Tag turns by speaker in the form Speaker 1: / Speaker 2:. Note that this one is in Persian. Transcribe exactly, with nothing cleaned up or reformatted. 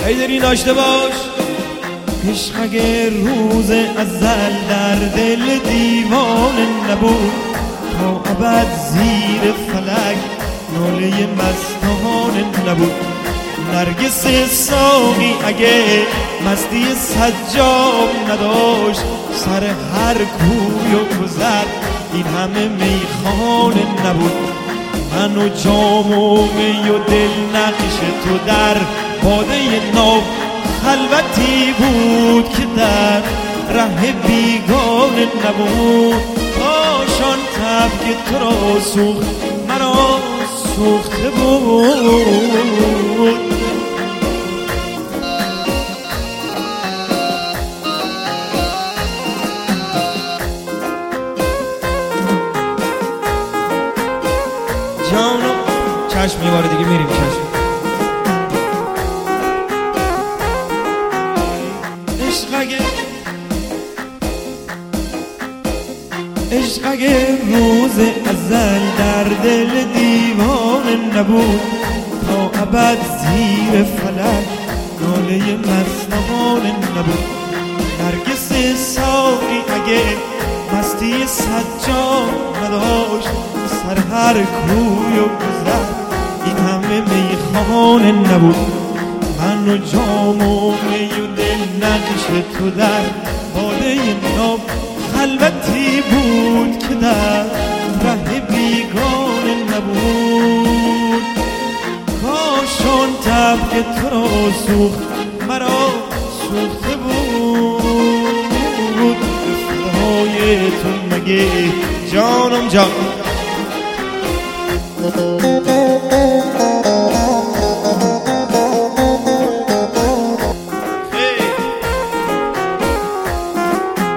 Speaker 1: ای داری داشته باش عشق اگه روز ازل در دل دیوانه نبود تا ابد زیر فلک ناله مستانه نبود. نرگس ساقی اگه مستی سجاب نداشت سر هر کوی و گذر این همه میخانه نبود. من و جام و می و دل نقش تو در باده ناب خلوتی بود که در ره بیگانه نبود. کاشان تب که تو را سوخت مرا سوخته بود. جانم چشم یه بار دیگه میریم چشم. عشق اگه عشق اگه روز ازل در دل دیوانه نبود تا ابد زیر فلک ناله مستانه نبود. نرگس ساقی اگه مستی سجاد نداشت سر هر کوی و گذر این همه میخانه نبود. من و جام و می و دل نقش تو در باده ناب خلوتی بود که در ره بیگانه نبود. کاشان تب که تو را سوخت مرا سوخته بود. های تو مگه جانم جان